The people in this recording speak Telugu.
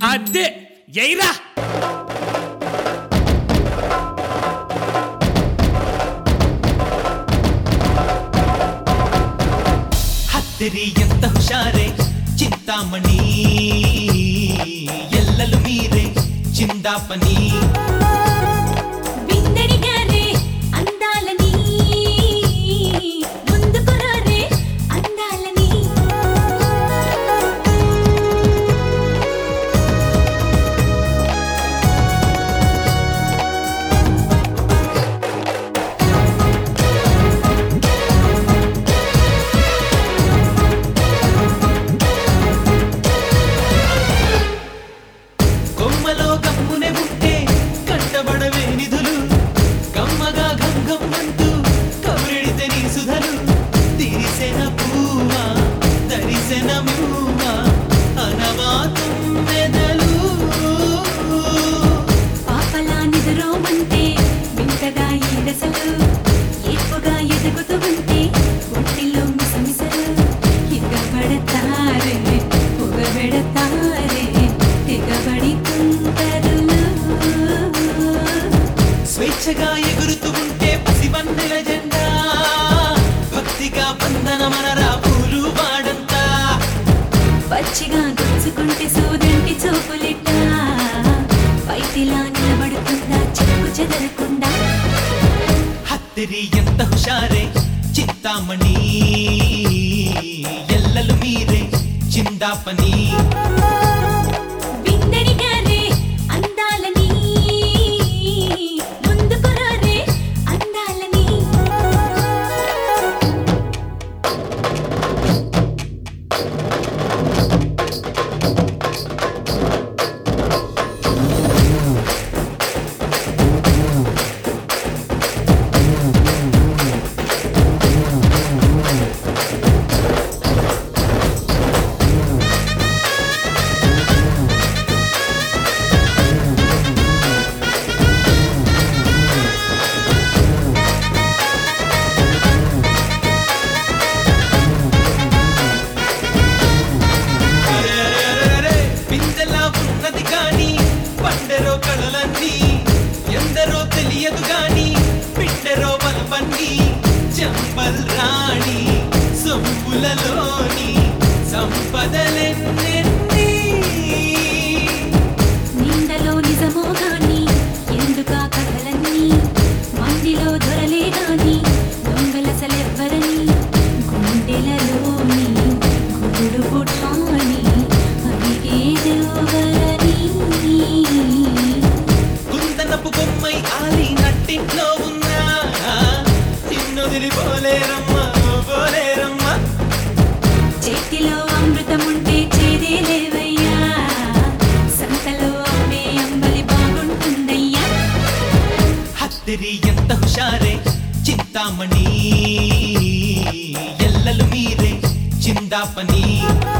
అదే ఎయిరా హత్తెరి ఎంత హుషారే చింతామణి ఎల్లలు మీరే చిందాపని కొమ్మలో గమ్మునే ఉంటే కంటబడవే నిధులు కమ్మగా గంగమ్మంటూ కౌరెడితే నీ సుధలు తిరిసెన పూవా తరిసెన మూవా అనవాతం మెదలు పాపలా నిదురోమంటే వింతగా ఈ దశలు ఏపుగా ఎదుగుతూ ఉంటే ఒంటిలో మిసమిసలు ఇగబడతారే పొగబెడతారే తెగబడి కుంటరులు స్వేచ్ఛగా ఎగురుతూ ఉంటే పసివన్నెల జెండా భక్తిగా బంధనమనరా పూలు వాడంతా పచ్చిగా గుచ్చుకుంటే సూదంటి చూపులిట్ట పైతిలా నిలబడుతుందా చెక్కు చెదరకుండా హత్తెరి ఎంత హుషారే చింతామణి ఎల్లలు మీరే చిందాపని విందడిగారే అందాలని ముందుకు రారే అందాలని పిందెలా ఉన్నది కాని పండెరో కళలన్నీ ఎందరో తెలియదు గాని పిట్టెరో బలపన్ని చంపల్ రాణి సొంపులలోని సంపదలెన్నెన్ని నిందలో నిజమో గాని ఎందుకా కథలన్నీ మందిలో దొరలే గాని దొంగలసలెవ్వరని గుండెలలోని గుడు పుట్టాని అడిగేదెవ్వరని కుందనపు బొమ్మై ఆలి నట్టింట్లో ఉన్నా నిన్నొదిలిపోలేరమ్మా పోలేరమ్మా చేతిలో అమృతముంటే చేదే లేవయ్యా సంతలో అమ్మే అంబలి బాగుంటుందయ్యా హత్తెరి ఎంత హుషారే చింతామణి ఎల్లలు మీరే చిందాపని